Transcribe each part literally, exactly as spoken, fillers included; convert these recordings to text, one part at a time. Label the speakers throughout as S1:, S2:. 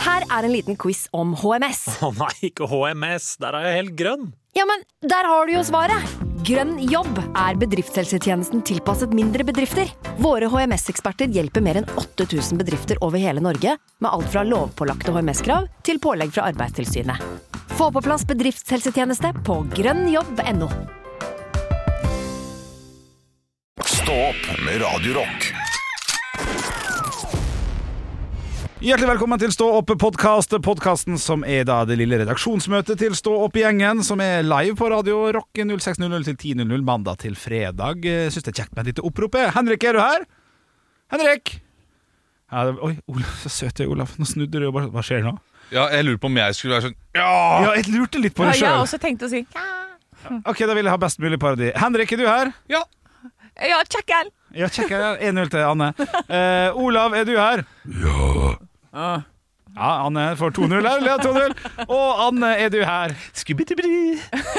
S1: Her er en liten quiz om H M S.
S2: Å nei, ikke H M S, der er jeg helt grønn.
S1: Ja, men der har du jo svaret. Grønn jobb er bedriftshelsetjenesten tilpasset mindre bedrifter. Våre H M S-eksperter hjelper mer enn åtte tusen bedrifter over hele Norge med alt fra lovpålagte H M S-krav til pålegg fra Arbeidstilsynet. Få på plass bedriftshelsetjeneste på grønn jobb punktum no.
S3: Stå opp med Radio Rock.
S4: Hjertelig velkommen til Stå opp-podcast, podcasten som er da det lille redaksjonsmøtet til Stå opp-gjengen, som er live på Radio Rock null seks null null til ti null null mandag til fredag. Jeg synes det er kjekt med et lite oppropet. Henrik, er du her? Henrik? Ja, det, oi, Olaf, så søt er Olaf. Nå snudde du og bare, hva skjer nå?
S5: Ja, jeg lurer på om jeg skulle være sånn
S4: Ja, ja jeg lurte litt på det
S6: Ja, jeg
S4: selv.
S6: har også tenkt å si ja.
S4: Ok, da vil jeg ha best mulig parodi. Henrik, er du her?
S5: Ja.
S6: Ja, tjekken.
S4: Ja, check her. en null til Anne. Eh, Olav, er du her?
S5: Ja.
S6: Ah.
S4: Ja, Anne får to null her, eller to null. Og Anne, er du her?
S5: Skubidi-bidi.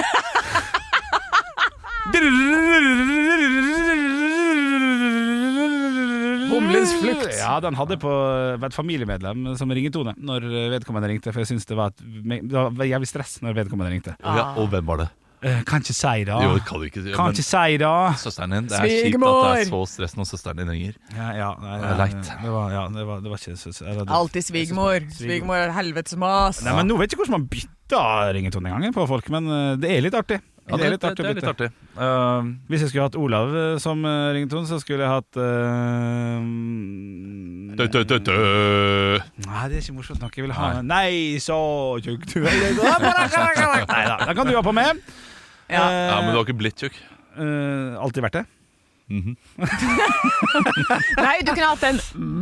S6: Humlens flukt.
S4: Ja, den hadde på et familiemedlem som ringetone når vedkommende ringte, for jeg synes det var, et, det var jævlig stress når vedkommende ringte.
S5: Ja, og hvem var det?
S4: Eh, kan ikke si da.
S5: Jo, det kan du ikke si.
S4: Kan ikke si da.
S5: Søsteren din, det er kjipt at
S6: Svigermor.
S5: det er så stress når søsteren din ringer.
S4: Ja, ja, nei,
S5: Det er leit.
S4: Det var, ja, det var, det var ikke så, eller, det,
S6: Alltid svigermor. Svigermor er helvetes mas.
S4: Nei, men nå vet jeg ikke hvordan man bytter ringetone en gang på folk, men eh, det er litt artig.
S5: Ja,
S4: det er litt artig,
S5: det
S4: å
S5: er litt
S4: bytte.
S5: artig. Uh,
S4: Hvis jeg skulle hatt Olav eh, som eh, ringetone, så skulle jeg hatt uh,
S5: dø, dø, dø, dø.
S4: Nei, det er ikke morsomt nok. Jeg vil ha Nei, så tjukk du er. Nei da, da kan du ha på med.
S6: Ja.
S4: Eh,
S5: Ja, men du har ikke blitt tjukk.
S4: eh, alltid vært det.
S5: Mhm.
S6: Nei, du kunne hatt en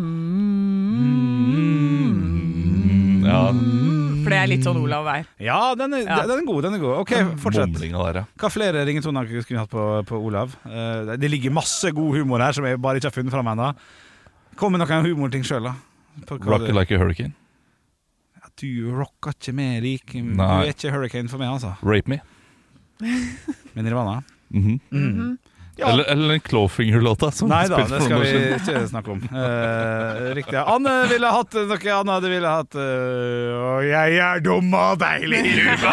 S5: Ja,
S6: For det er litt sånn Olav er.
S4: Ja, den er,
S6: Ja.
S4: den er god. den er god Ok, fortsett.
S5: mumlinga der, ja.
S4: Hva flere ringetoner skulle vi hatt på, på Olav? Eh, det ligger masse god humor her som jeg bare ikke har funnet fram ennå. Kom med noen humorting sjøl, da. På hva
S5: Rock
S4: du-
S5: it like a hurricane.
S4: Ja, du rocker ikke med like Du
S5: Nei.
S4: er ikke hurricane for meg, altså.
S5: Rape me.
S4: Med Nirvana.
S5: Mhm.
S4: Mm. Ja.
S5: Eller, eller den Clawfinger-låta som
S4: Nei da,
S5: spilte
S4: det
S5: for
S4: skal
S5: noen
S4: vi
S5: år siden.
S4: ikke snakke om. Eh, riktig. Ja. Anne ville hatt noe annet. Det ville hatt uh, Og jeg er dum og deilig.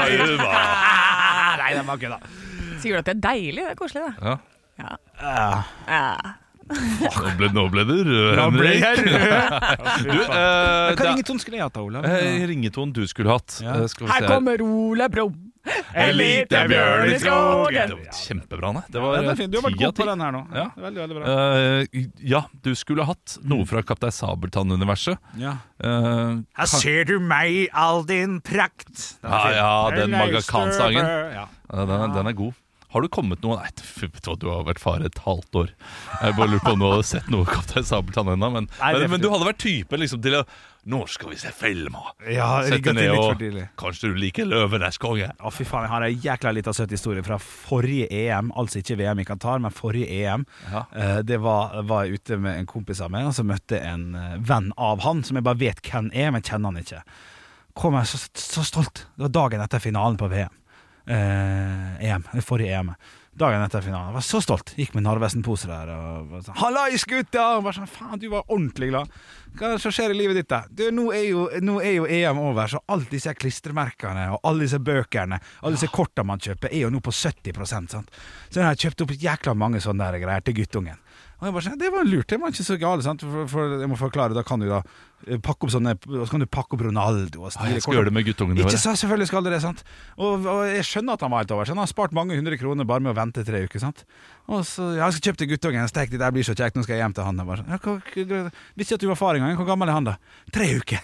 S4: Nei, det var ikke da.
S6: Sier du at det er deilig? Det er koselig, det.
S5: Ja.
S6: Ja.
S4: Uh,
S6: Ja.
S5: Nå ble, nå ble det rød,
S4: Nå ble
S5: Henrik.
S4: jeg rød.
S5: Du, eh,
S4: Hva
S5: det-
S4: ringetone skulle jeg hatt, Olav?
S5: eh, ringetonen du skulle hatt.
S4: Ja.
S5: Eh, skal vi
S6: Her
S5: se her.
S6: kommer Ole Brumm.
S4: En liten bjørn i skogen.
S5: Det var kjempebra, ne? Det
S4: Ja,
S5: var
S4: den er fin. Du har vært
S5: ti av
S4: god på
S5: ti.
S4: den her nå.
S5: Ja.
S4: Veldig, veldig bra.
S5: Eh, ja, du skulle hatt noe fra Kaptein Sabeltann-universet.
S4: Ja.
S5: Eh,
S4: Her ser du meg i all din prakt. Den er
S5: Ja,
S4: fin.
S5: ja, den
S4: Eller
S5: Maga-Khan-sangen.
S4: støver. Ja.
S5: ja, den, den er god. Har du kommet noe Nei, vet du hva, du har vært far et halvt år. Jeg bare lurer på om du hadde sett noe Kaptein Sabeltann ennå. Men,
S4: Nei, det er
S5: men, men
S4: for
S5: du hadde vært typen liksom, til å Nå skal vi se film, og
S4: Ja,
S5: sette
S4: rigget til
S5: ned
S4: litt
S5: og
S4: for tidlig.
S5: Kanskje du liker Løvenes konge.
S4: Å, fy faen, jeg har en jækla liten søt historie fra forrige E M. Altså ikke V M i Qatar, men forrige E M.
S5: Ja.
S4: Eh, Det var, var jeg ute med en kompis av meg, og så møtte jeg en eh, venn av han, som jeg bare vet hvem er, men kjenner han ikke. Kom jeg så, så stolt. Det var dagen etter finalen på V M. Eh, E M, forrige E M. Dagen etter finalen. Jeg var så stolt. Gikk med Narvesen-pose der og var sånn, Hallais, gutta! Og var sånn, faen, du var ordentlig glad. Hva er det som skjer i livet ditt da? Du, nå er jo, nå er jo E M over, så alle disse klistremerkene og alle disse bøkene, alle disse kortene man kjøper, er jo nå på sytti prosent, sant? Så jeg har kjøpt opp jækla mange sånne der greier til guttungen. Og jeg bare sånn, det var lurt, det var ikke så gale, sant? For, for jeg må forklare, da kan du da eh, pakke opp sånne, så kan du pakke opp Ronaldo og
S5: Ja,
S4: stile
S5: jeg skal gjøre det med guttungene
S4: Ikke
S5: våre.
S4: så, selvfølgelig skal det det, sant? Og, og jeg skjønner at han var helt over, så han har spart mange hundre kroner bare med å vente tre uker, sant? Og så, ja, jeg skal kjøpe til guttungen en stek, det der blir så kjekt, nå skal jeg hjem til han. Jeg bare, sånn, ja, hva, hva, visste ikke at du var far en gang, hvor gammel er han da? Tre uker.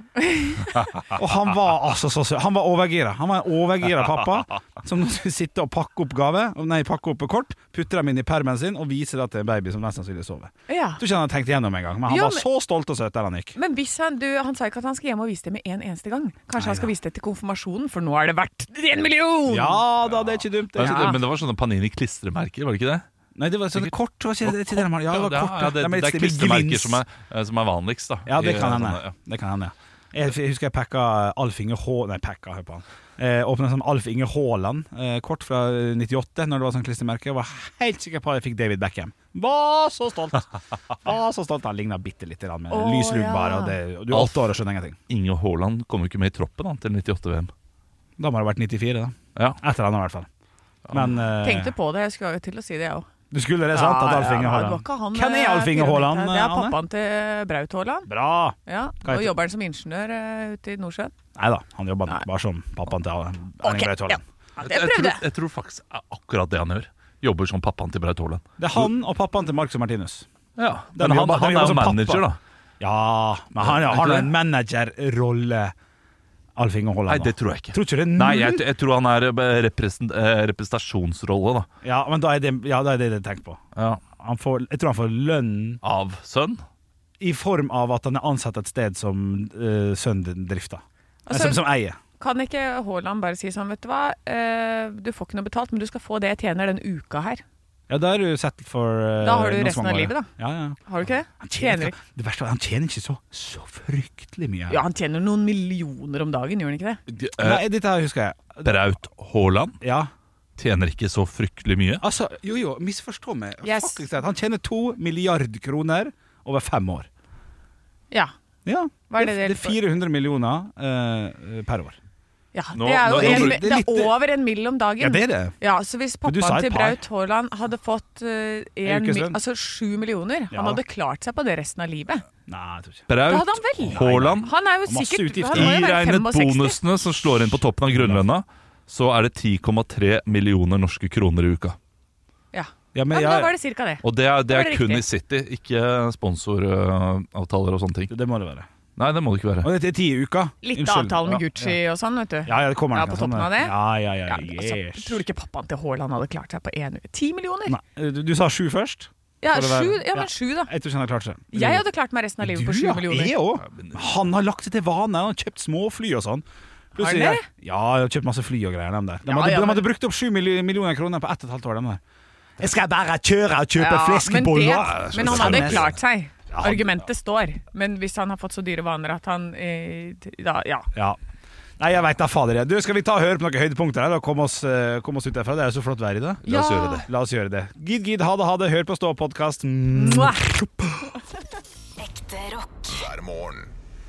S4: Og han var altså så søt. Han var overgira. Han var en overgira pappa som nå skulle sitte og pakke opp gave, nei, pakke opp kort, putte dem inn i permen sin og vise det til en baby som nesten sannsynlig sover.
S6: Ja.
S4: Du ikke han hadde tenkt igjennom en gang, men han
S6: Ja,
S4: var
S6: men-
S4: så stolt og søt der han gikk.
S6: Men hvis han, du, han sa ikke at han skal hjem og vise det med en eneste gang. Kanskje han skal vise det til konfirmasjonen, for nå er det verdt en million!
S4: Ja da, det er ikke dumt. Det er
S5: Altså,
S4: ikke
S5: det,
S4: dumt.
S5: men det var sånne Panini-klistremerker, var det ikke det?
S4: Nei, det var sånne kort, var ikke det, ikke det de har? Ja, det var
S5: Ja,
S4: kort.
S5: ja, det,
S4: De
S5: det er
S4: litt
S5: klistremerker
S4: glins.
S5: som er, eh, som er vanligst, da.
S4: Ja, det
S5: I,
S4: kan
S5: eh,
S4: hende.
S5: sånne, ja.
S4: Det kan hende, ja. Jeg husker jeg pekka Alf Inge Hå... Nei, pekka, hør på han. Eh, åpnet som Alf Inge Haaland, eh, kort fra nittiåtte, når det var sånn klistremerke. Jeg var helt sikker på at jeg fikk David Beckham. Var så stolt. Var så stolt. Han lignet bitte litt med
S6: Åh,
S4: lyslugg bare.
S6: ja.
S4: Og det, og du er åtte år og skjønner ingenting.
S5: Inge Haaland kom jo ikke med i troppen da, til nittiåtte-V M.
S4: Da må det ha vært nittifire, da.
S5: Ja.
S4: Etter han i hvert fall. Men eh,
S6: Tenkte på det, jeg skulle jo til å si det, jeg òg.
S4: du skulle det, sant? At Alf Inge
S6: det var
S4: Haaland.
S6: ikke han,
S4: Hvem er
S6: eh,
S4: Alf Inge Haaland,
S6: Det er
S4: Anne?
S6: pappaen til Braut Haaland.
S4: Bra!
S6: Ja,
S4: Hva
S6: Nå
S4: heter-
S6: jobber han som ingeniør eh, ute i Nordsjøen.
S4: Neida, han jobber
S6: Nei.
S4: bare som pappaen til Erling
S6: Ok,
S4: Braut Haaland.
S6: ja.
S5: Jeg,
S6: Det
S5: jeg,
S6: prøvde
S5: tror,
S6: jeg.
S5: jeg tror faktisk er akkurat det han gjør. Jobber som pappaen til Braut Haaland.
S4: Det er han og pappaen til Marcus og Martinus.
S5: Ja,
S4: Den
S5: men han,
S4: jobber- den
S5: han er
S4: jobber
S5: jo
S4: som pappa.
S5: manager, da.
S4: Ja, men han
S5: Er
S4: har
S5: ikke
S4: nå
S5: det?
S4: en managerrolle, Alf Inge Haaland.
S5: Nei,
S4: da.
S5: det tror jeg ikke.
S4: Tror ikke det er
S5: Nei,
S4: null?
S5: jeg, jeg tror han er eh, represent, eh, representasjonsrolle, da.
S4: Ja, men da er det ja, da er det det jeg tenker på.
S5: Ja.
S4: Han får, jeg tror han får lønn
S5: Av sønn.
S4: i form av at han er ansatt et sted som uh, sønnen drifter.
S6: Altså-
S4: som, som eier.
S6: Kan ikke Haaland bare si sånn, vet du hva, eh, du får ikke noe betalt, men du skal få det jeg tjener den uka her.
S4: Ja, da er du sett for uh,
S6: Da har du
S4: noe
S6: resten
S4: som
S6: av
S4: han
S6: livet,
S4: bare-
S6: da.
S4: Ja, ja.
S6: Har du ikke det?
S4: Han tjener,
S6: Tjener
S4: ikke- det verste er at han tjener ikke så, så fryktelig mye.
S6: Ja, han tjener noen millioner om dagen, gjør han ikke det?
S5: De- eh,
S4: Nei, dette her husker jeg.
S5: Braut Haaland
S4: Ja,
S5: tjener ikke så fryktelig mye.
S4: altså, jo jo, misforstå meg.
S6: Yes.
S4: Faktisk, han tjener to milliard kroner over fem år.
S6: Ja.
S4: Ja,
S6: Hva er
S4: det,
S6: det
S4: det er fire hundre millioner eh, per år.
S6: ja
S5: Nå-
S6: det er jo
S5: nå-
S6: en,
S5: nå-
S6: det
S4: det er
S6: er
S4: litt-
S6: over en mill om dagen.
S4: Ja, det er det.
S6: Ja, så hvis
S4: Men du sa
S6: pappaen
S4: et
S6: til
S4: par.
S6: Braut Haaland hadde fått uh,
S4: En
S6: en
S4: ukes
S6: mi-
S4: lønn.
S6: altså sju millioner,
S4: Ja.
S6: han hadde klart seg på det resten av livet.
S4: Nei, jeg tror ikke.
S6: Det
S5: Braut
S6: hadde han vel.
S5: Haaland,
S6: Han er jo
S4: Masse
S6: sikkert
S4: utgifter.
S6: han må jo være
S5: iregnet
S6: femogseksti.
S5: bonusene som slår inn på toppen av grunnlønna, så er det ti komma tre millioner norske kroner i uka.
S6: Ja.
S4: Ja,
S6: Ja,
S4: men
S6: men da
S4: jeg,
S6: var det cirka det.
S5: Og det er, det
S6: Da var
S5: er
S6: det
S5: kun
S6: riktig.
S5: i City, ikke sponsoravtaler og sånne ting.
S4: det må det være.
S5: Nei, det må det ikke være.
S4: Og det er ti uker.
S6: Litt
S4: Unnskyld.
S6: avtale med
S4: Ja,
S6: Gucci
S4: Ja.
S6: og sånn, vet du.
S4: Ja, ja, det kommer
S6: Ja,
S4: noe
S6: på toppen
S4: sånn,
S6: av det?
S4: Ja, ja, ja,
S6: Ja,
S4: yes.
S6: altså, tror du ikke pappaen til Haaland hadde klart seg på én uke? Ti millioner?
S4: Nei, du, du sa sju først.
S6: Ja,
S4: Får det være-
S6: sju, ja,
S4: Ja.
S6: men sju, da.
S4: Jeg tror ikke han har klart seg.
S6: Jeg hadde klart meg resten av livet på sju
S4: ja,
S6: millioner.
S4: jeg også. Han har lagt seg til vane. Han har kjøpt småfly og sånn. Plutselig-
S6: Har han det?
S4: Ja, jeg har kjøpt masse fly og greier. De, der. de,
S6: Ja,
S4: hadde,
S6: ja,
S4: de
S6: men-
S4: hadde brukt opp sju milli- millioner kroner på ett og et halvt år. De der. Jeg skal bare kjøre og kjøpe
S6: Ja, men,
S4: fleskeboller.
S6: det, men han hadde klart seg.
S4: Ja, han-
S6: Argumentet står. Men hvis han har fått så dyre vaner at han eh, da, Ja.
S4: Ja. Nei, jeg vet da fader jeg. Du, skal vi ta og høre på noen høydepunkter her og komme oss, eh, komme oss ut derfra? Det er jo så flott vær i det.
S5: La oss
S6: Ja.
S5: gjøre det.
S4: La oss gjøre det. Gid, gid, ha det, ha det. Hør på Stå-podkast.
S6: Mwah!
S7: Ekte rock.
S3: hver morgen.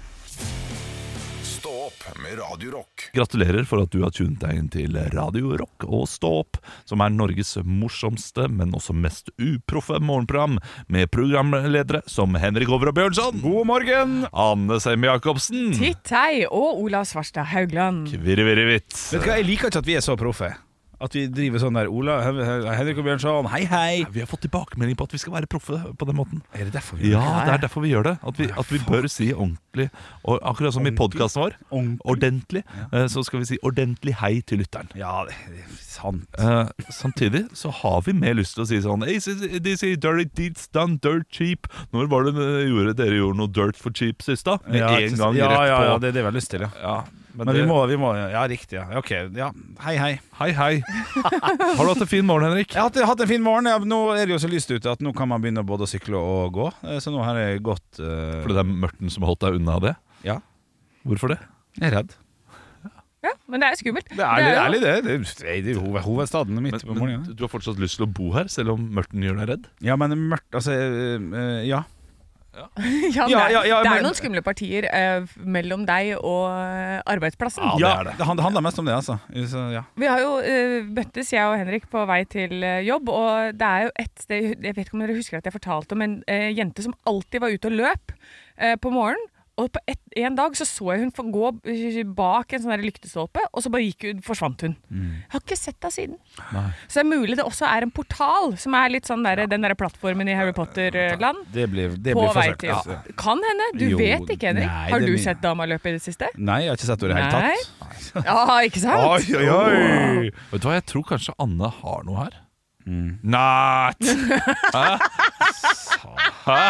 S3: Stå opp med Radio Rock.
S5: Gratulerer for at du har tunet deg inn til Radio Rock og Stå opp, som er Norges morsomste, men også mest uproffe morgenprogram, med programledere som Henrik Over og Bjørnson,
S4: God morgen!
S5: Anne Semme Jacobsen,
S6: Titt hei og Olav Svarstad Haugland.
S5: Kvirrevirrevitt.
S4: Vet du hva, Jeg liker ikke at vi er så proffe. At vi driver sånn der Ola, Henrik og Bjørnson, hei hei.
S5: Vi har fått tilbakemelding på at vi skal være proffe på den måten.
S4: Er det derfor vi
S5: Ja, det er derfor vi gjør det. At vi, at vi bør si ordentlig, og akkurat som i podkasten vår, ordentlig, eh, så skal vi si ordentlig hei til lytteren.
S4: Ja, det er sant.
S5: Eh, samtidig så har vi mer lyst til å si sånn hey, de sier dirty deeds done, dirt cheap. Når var det dere gjorde, dere gjorde noe dirt for cheap sist da? Med
S4: ja,
S5: en gang
S4: ja,
S5: rett
S4: ja,
S5: på.
S4: ja, det er det vi har lyst til, ja.
S5: Ja, men
S4: Men
S5: det,
S4: vi må, vi må Ja, riktig, ja. Ok, ja. Hei, hei.
S5: Hei, hei. Har du hatt en fin morgen, Henrik?
S4: Jeg har hatt, hatt en fin morgen. Ja, nå er det jo så lyst ute at nå kan man begynne både å sykle og gå. Eh, Så nå har jeg gått eh,
S5: Fordi det er mørten som har holdt deg unna det?
S4: Ja,
S5: Hvorfor det?
S4: jeg er redd.
S6: Ja, men det er skummelt.
S4: Det er ærlig,
S6: jo-
S4: ærlig det. Det er, det er jo hoved, hovedstaden midt på
S5: Men,
S4: morgenen.
S5: men du har fortsatt lyst til å bo her, selv om mørten gjør deg redd?
S4: Ja, men mørkt Altså, eh, eh, ja.
S6: Ja,
S4: Ja,
S6: det er,
S4: ja, ja,
S6: det er
S4: men-
S6: noen skumle partier eh, mellom deg og eh, arbeidsplassen.
S5: Ja, det
S4: Ja,
S5: er det.
S4: det hand- det handler mest om det, altså. Så, ja.
S6: Vi har jo uh, møttes, jeg og Henrik, på vei til eh, jobb, og det er jo et sted Jeg vet ikke om dere husker at jeg fortalte om en eh, jente som alltid var ute og løp eh, på morgenen. Og på et, en dag så så jeg hun få gå eh, bak en sånn der lyktestolpe, og så bare gikk hun, forsvant hun. Jeg har ikke sett henne siden.
S5: Nei.
S6: Så det er mulig det også er en portal, som er litt sånn der, den der plattformen i Harry Potter-land.
S4: Det blir, det
S6: På
S4: blir
S6: vei
S4: forsøkt.
S6: til
S4: altså.
S6: jobb. Kan hende. Du
S4: Jo,
S6: vet ikke, Henrik.
S4: nei,
S6: Har
S4: det
S6: du
S4: er mye.
S6: sett dama løpe i det siste?
S4: Nei, jeg har ikke sett henne i det hele
S6: Nei.
S4: tatt.
S6: Ja, ikke sant?
S4: Oi, oi, oi.
S5: Vet du hva, jeg tror kanskje Anne har noe her.
S4: Mm.
S5: Natt! Hæ? Hæ?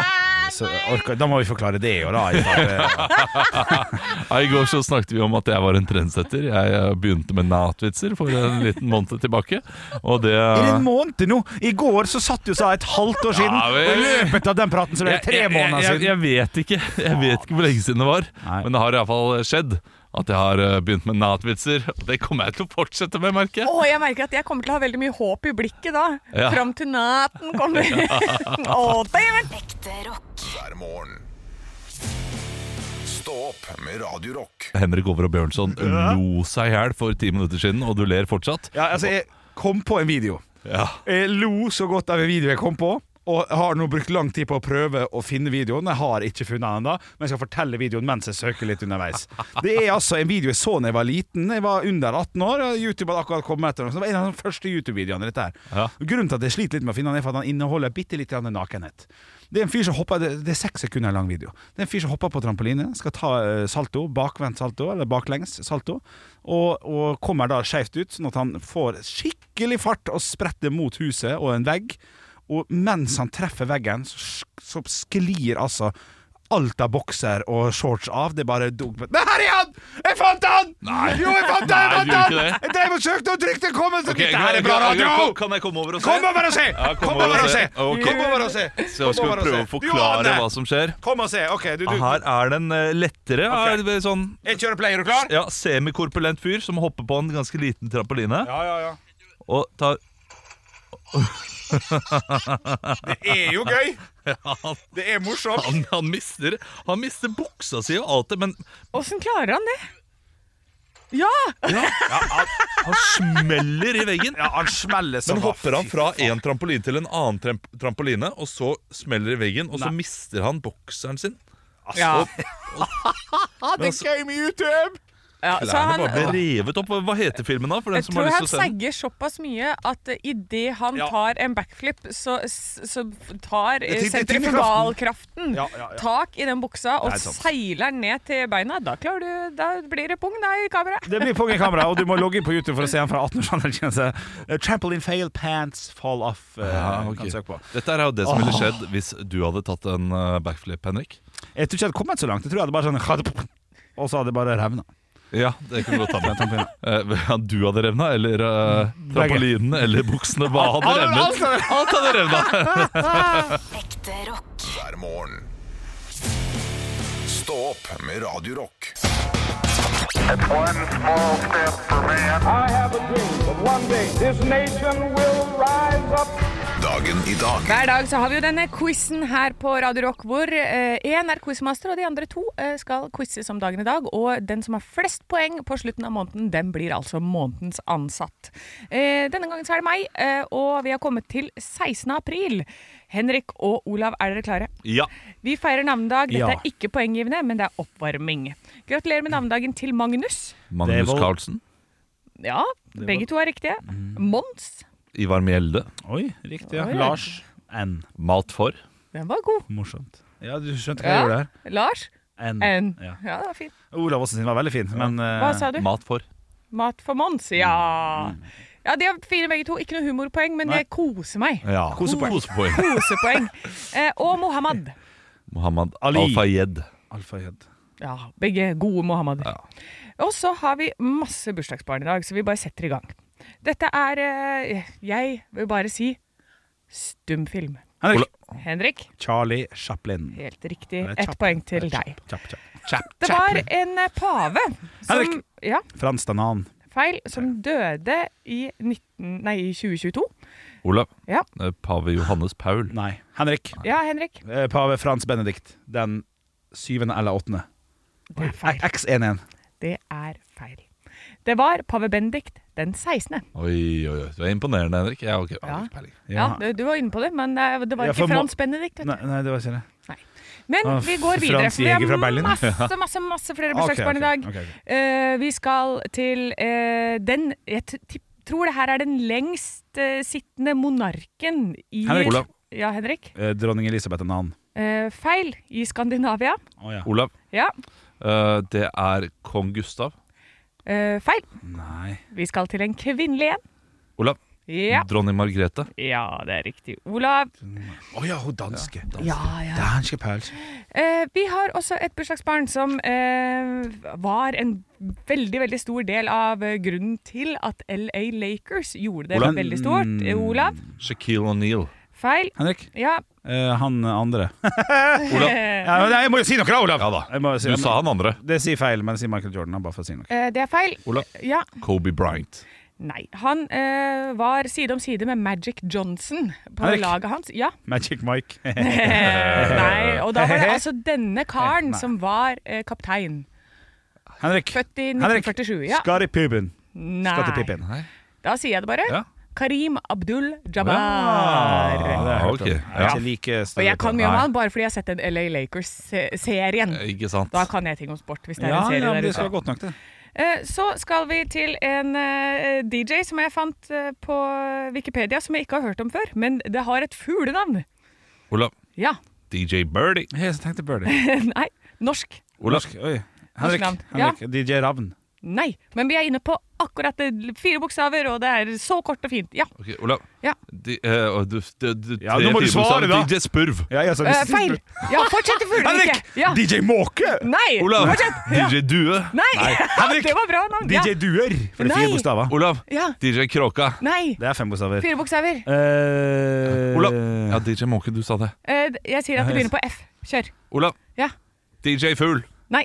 S4: så orker, da må vi forklare det jo da.
S5: Ja, I går så snakket vi om at jeg var en trendsetter. Jeg begynte med natvitser for en liten måned tilbake. Og det
S4: Er det en måned nå? I går så satt du sa et halvt år siden.
S5: Ja, men-
S4: Og i løpet av den praten så er det tre
S5: jeg, jeg,
S4: måneder
S5: jeg,
S4: siden.
S5: jeg vet ikke Jeg vet ikke hvor lenge siden det var.
S4: Nei.
S5: Men det har i hvert fall skjedd at jeg har eh, begynt med natvitser. Og det kommer jeg til å fortsette med, merker jeg.
S6: Å, jeg merker at jeg kommer til å ha veldig mye håp i blikket da.
S5: Ja.
S6: Fram til natten kommer. Å, David!
S7: Ekte rock.
S3: hver morgen. Stå opp med Radio Rock.
S5: Henrik Over og Bjørnson lo seg i hjel for ti minutter siden, og du ler fortsatt.
S4: Ja, altså, jeg kom på en video.
S5: Ja.
S4: Jeg lo så godt av en video jeg kom på, og har nå brukt lang tid på å prøve å finne videoen. Jeg har ikke funnet den enda, men jeg skal fortelle videoen mens jeg søker litt underveis. Det er altså en video jeg så da jeg var liten. Jeg var under atten år, og YouTube hadde akkurat kommet etter. Så det var en av de første YouTube-videoene dette her.
S5: Ja.
S4: Grunnen til at jeg sliter litt med å finne den er for at han inneholder bitte litt grann nakenhet. Det er en fyr som hopper, det det er seks sekunder lang video. Det er en fyr som hopper på trampoline, skal ta eh, salto, bakvendt salto, eller baklengs salto, og, og kommer da skjevt ut, sånn at han får skikkelig fart og spretter mot huset og en vegg. Og mens han treffer veggen, så, sk- så sklir altså alt av bokser og shorts av. Det er bare dunk. Men her er han! Jeg fant han!
S5: Nei.
S4: Jo, jeg fant han!
S5: Nei,
S4: Jeg fant
S5: du gjorde
S4: han!
S5: ikke det.
S4: Jeg drev og søkte og trykte kom, så
S5: Ok,
S4: dette her er bra
S5: kan-
S4: radio!
S5: kan- Kan jeg komme over og se?
S4: Kom over og se!
S5: Ja,
S4: Kom over og se!
S5: Ok.
S4: Kom over og se!
S5: Så skal
S4: Kom
S5: vi
S4: over og
S5: prøve
S4: se.
S5: å forklare
S4: Johanne,
S5: hva som skjer.
S4: Kom og se. Ok, du, du.
S5: Her er den eh, lettere.
S4: Ok.
S5: Er det sånn
S4: Jeg kjører play, er du klar?
S5: ja, semikorpulent fyr som hopper på en ganske liten trampoline.
S4: Ja, ja, ja.
S5: Og tar
S4: Det er jo gøy. Det er morsomt.
S5: han, han, mister, han mister buksa si og alt det, men
S6: Åssen klarer han det? Ja!
S5: han smeller i veggen.
S4: Ja, han smeller så
S5: Men hopper han fra en trampoline til en annen tramp trampoline, og så smeller i veggen, og så
S4: Nei.
S5: mister han bokseren sin.
S6: Ja.
S4: Det er gøy med YouTube.
S6: Ja, så
S5: Klærne
S6: han,
S5: bare ble revet opp. Hva heter filmen da? For den
S6: jeg
S5: som
S6: tror
S5: har lyst
S6: han
S5: til å se den.
S6: sagger såpass mye at uh, idet han
S4: Ja.
S6: tar en backflip, så, så tar
S4: Det er
S6: uh,
S4: tyngdekraften.
S6: sentrifugalkraften
S4: Ja, ja, ja.
S6: tak i den buksa og
S4: Det er sant.
S6: seiler den ned til beina. Da, klarer du, da blir det pung da i kamera.
S4: Det blir pung i kamera, og du må logge inn på YouTube for å se den fra atten års aldersgrense. Uh, Trampoline fail, pants fall off. Uh,
S5: Ja, ok.
S4: kan søke på.
S5: Dette er jo det som ville skjedd hvis du hadde tatt en uh, backflip, Henrik.
S4: Jeg tror ikke jeg hadde kommet så langt. Jeg tror jeg hadde bare sånn og så hadde det bare revna.
S5: Ja, det kan du godt ta med. Uh, du hadde revna, eller uh, trampolinen, eller buksene. Hva hadde revnet? Alt hadde revna.
S7: Ekte rock.
S3: hver morgen. Stå opp med Radio Rock.
S8: One small step for man.
S9: I have a dream that one day this nation will rise up.
S3: Dagen i dag.
S6: Hver dag så har vi jo denne quizen her på Radio Rock, hvor én er quizmaster, og de andre to eh, skal quizes om dagen i dag. Og den som har flest poeng på slutten av måneden, den blir altså månedens ansatt. Eh, denne gangen så er det meg, eh, og vi har kommet til sekstende april. Henrik og Olav, er dere klare?
S5: Ja.
S6: Vi feirer navnedag. Dette
S4: Ja.
S6: er ikke poenggivende, men det er oppvarming. Gratulerer med navnedagen til Magnus.
S5: Magnus
S4: Det var-
S5: Carlsen.
S6: Ja, begge to er riktige. Mons.
S5: Ivar Mjelde.
S4: Oi, riktig. Ja.
S6: Oi, ja.
S4: Lars N.
S5: Mat for.
S6: Den var god.
S4: Morsomt. Ja, du skjønte hva jeg gjorde der?
S6: Lars.
S4: N.
S6: N.
S4: Ja.
S6: Ja, det var fint.
S4: Olav også sin var veldig fin, men uh,
S6: Hva sa du?
S5: Mat for.
S6: Mat for Mons, ja. Ja, de er fine begge to. Ikke noe humorpoeng, men
S4: Nei.
S6: jeg koser meg.
S5: Ja,
S4: Kosepoeng.
S5: Kosepoeng.
S6: Kosepoeng. Eh, og Mohammed.
S5: Mohammed
S4: Ali.
S5: Al-Fayed.
S4: Alfajed.
S6: Ja, begge gode Mohammed.
S5: Ja.
S6: Og så har vi masse bursdagsbarn i dag, så vi bare setter i gang. Dette er, eh, jeg vil bare si, stumfilm.
S4: Henrik.
S5: Ola-
S6: Henrik,
S4: Charlie Chaplin.
S6: helt riktig.
S4: Eller
S6: Ett
S4: Chap-
S6: poeng til
S4: eller
S6: deg.
S4: Chap, Chap, Chap.
S6: Det var en eh, pave som,
S4: Henrik.
S6: ja,
S4: Frans Danan.
S6: feil, som døde i, nitten, nei, i tjue tjueto.
S5: Olav.
S6: Ja.
S5: Eh, Pave Johannes Paul.
S4: Nei. Henrik.
S6: Ja, Henrik.
S4: Eh, Pave Frans Benedikt. Den syvende eller åttende.
S6: Det er feil.
S4: X elva.
S6: Det er feil. Det var pave Benedikt den sekstende.
S5: Oi, oi, oi. Du er imponerende, Henrik. Jeg har ikke, jeg har
S6: Ja.
S5: ikke peiling.
S6: Ja, du, du var inne på det, men det, det var
S4: Ja,
S6: ikke
S4: for må-
S6: Frans Benedikt. vet du.
S4: Nei, nei, det var ikke det.
S6: Men
S4: Ah,
S6: vi går videre,
S4: Frans
S6: for vi har
S4: Jeger fra Berlin.
S6: masse, masse, masse flere bursdagsbarn
S4: Ok,
S6: i dag.
S4: ok, ok, ok.
S6: Eh, vi skal til eh, den Jeg t tipp- tror det her er den lengst eh, sittende monarken i
S4: Henrik.
S5: Olav.
S6: Ja, Henrik.
S4: Eh, Dronning Elisabeth en annen.
S6: Eh, feil. I Skandinavia.
S4: Å ja.
S5: Olav.
S6: Ja.
S5: Eh, det er kong Gustav.
S6: Eh, feil.
S4: Nei.
S6: Vi skal til en kvinnelig en.
S5: Olav.
S6: Ja.
S5: Dronning Margrethe.
S6: Ja, det er riktig. Olav.
S4: Å ja, hun danske.
S6: Ja, ja.
S4: Danske pels.
S6: Eh, vi har også et bursdagsbarn som eh, var en veldig, veldig stor del av eh, grunnen til at L A Lakers gjorde det
S5: Olav.
S6: veldig stort. Eh, Olav.
S5: Shaquille O'Neal.
S6: Feil.
S4: Henrik?
S6: Ja.
S4: Eh, han andre.
S5: Olav.
S4: Ja, men jeg må jo si noe da, Olav!
S5: Ja da.
S4: Jeg må si,
S5: Du sa han andre.
S4: Det sier feil, men sier Michael Jordan. Bare for å si noe.
S6: Eh, det er feil.
S5: Olav.
S6: Ja.
S5: Kobe Bryant.
S6: Nei. Han eh, var side om side med Magic Johnson på
S4: Henrik.
S6: laget hans. Ja.
S4: Magic Mike.
S6: Nei, og da var det altså denne karen som var eh, kaptein.
S4: Henrik.
S6: Født i
S4: Henrik.
S6: nitten førtisju. Ja.
S4: Scottie Pippen.
S6: Nei.
S4: Scottie Pippen.
S6: Da sier jeg det bare.
S5: Ja.
S6: Karim Abdul-Jabbar.
S4: Ja, det har jeg hørt
S5: ok.
S4: om. Jeg er
S5: Ja.
S4: ikke like
S6: Og jeg kan mye om han bare fordi jeg har sett den L A Lakers-serien.
S5: Ikke sant?
S6: Da kan jeg ting om sport, hvis det er
S4: Ja,
S6: en serie
S4: ja, men
S6: der
S4: det skal
S6: ute.
S4: være godt nok, det.
S6: Eh, Så skal vi til en eh, D J som jeg fant eh, på Wikipedia, som jeg ikke har hørt om før, men det har et fuglenavn.
S5: Olav.
S6: Ja.
S5: D J Birdie.
S4: Jeg tenkte Birdie.
S6: Nei, norsk.
S5: Olav.
S4: Norsk. Oi. Henrik.
S6: navn. Ja.
S4: Henrik. D J Ravn.
S6: Nei, men vi er inne på akkurat det, fire bokstaver, og det er så kort og fint. Ja.
S5: Ok, Olav.
S6: Ja.
S5: De, eh, og du, du, du,
S4: Ja, nå må du
S5: tre, fire
S4: svare,
S5: bokstaver.
S4: da.
S5: D J Spurv.
S4: Ja, jeg sa
S6: Eh, feil! Ja, fortsett i fugleriket.
S4: Henrik!
S6: Ja.
S4: D J Måke!
S6: Nei,
S5: Olav.
S6: fortsett.
S5: D J Due.
S6: Nei,
S4: Henrik.
S6: det var bra navn.
S4: D J
S6: Ja.
S4: Duer. For det er
S6: Nei.
S4: fire bokstaver.
S5: Olav.
S6: Ja.
S5: D J Kråka.
S6: Nei,
S4: Det er fem bokstaver.
S6: fire bokstaver.
S4: Eh,
S5: Olav. Ja, D J Måke, du sa det.
S6: Eh, Jeg sier at det begynner på F. Kjør.
S5: Olav.
S6: Ja.
S5: D J Fugl.
S6: Nei.